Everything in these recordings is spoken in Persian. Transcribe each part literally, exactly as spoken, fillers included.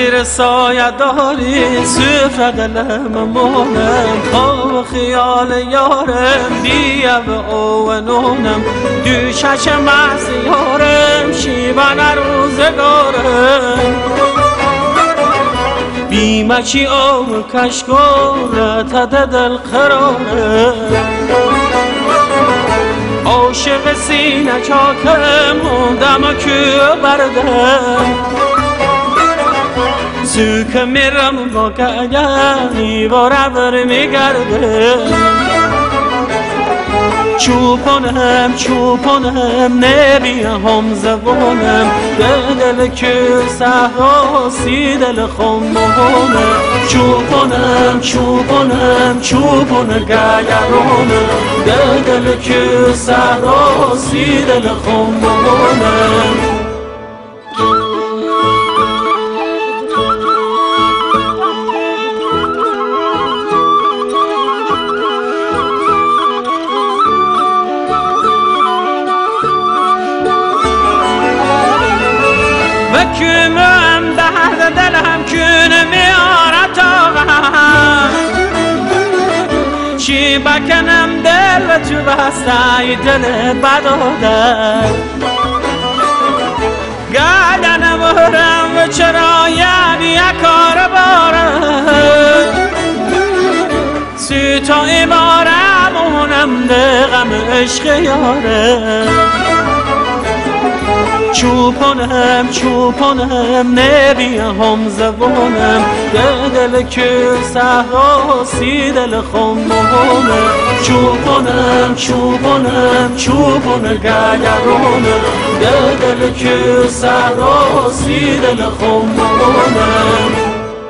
زیر سایه داری سفره دلم مونم خواب خیال یارم بیا به اوونونم دو چش محض یارم شیبن روزگارم بیمچی او کشگاره تد دل قراره عاشق سینه چاکم موندم که بردم سوک میرم با گگنی باره بر میگرده چوپانم چوپانم نبیم زبانم دل که صحرا سی دل خمونه چوپانم چوپانم چوپان گگرانم دل که صحرا سی دل خمونه کمم درد دلم کنه میارد آقام چی بکنم دل و تو بسته دل بداده گردن برم و چرا یعنی یک کار باره سی تا ایمارم اونم دقم عشق یاره چوپانم چوپانم نبیم زبانم دل که صحرا سی دل خمونه چوپانم چوپانم چوپان گگرانم دل که صحرا سی دل خمونه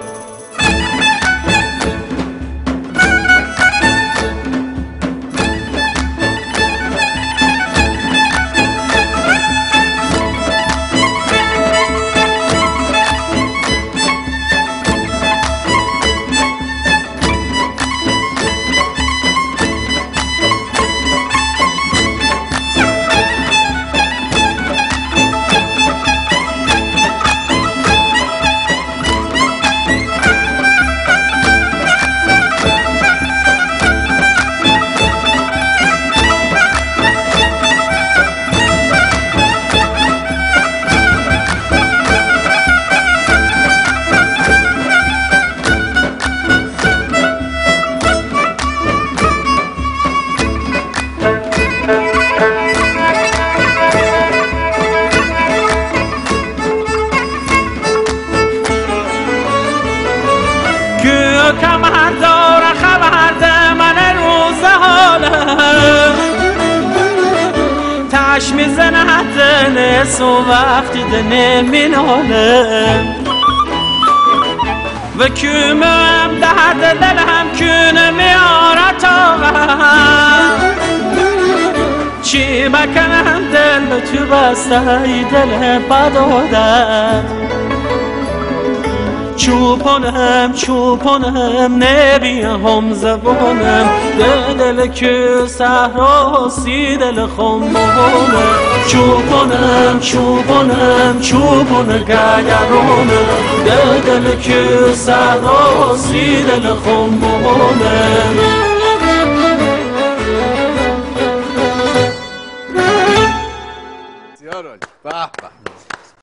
خبردار خبرده من روز حالم تش میزنه دنس و وقتی دنه مینالم و کمم درد دلم کنه میارد آقام چی بکنم دل به تو بسته دل بداده چوپانم چوپانم نبیم زبانم دل که صحرا سی دل خمونه چوپانم چوپانم چوپان گگرانم دل که صحرا سی دل خمونه بسیار عالی. به به.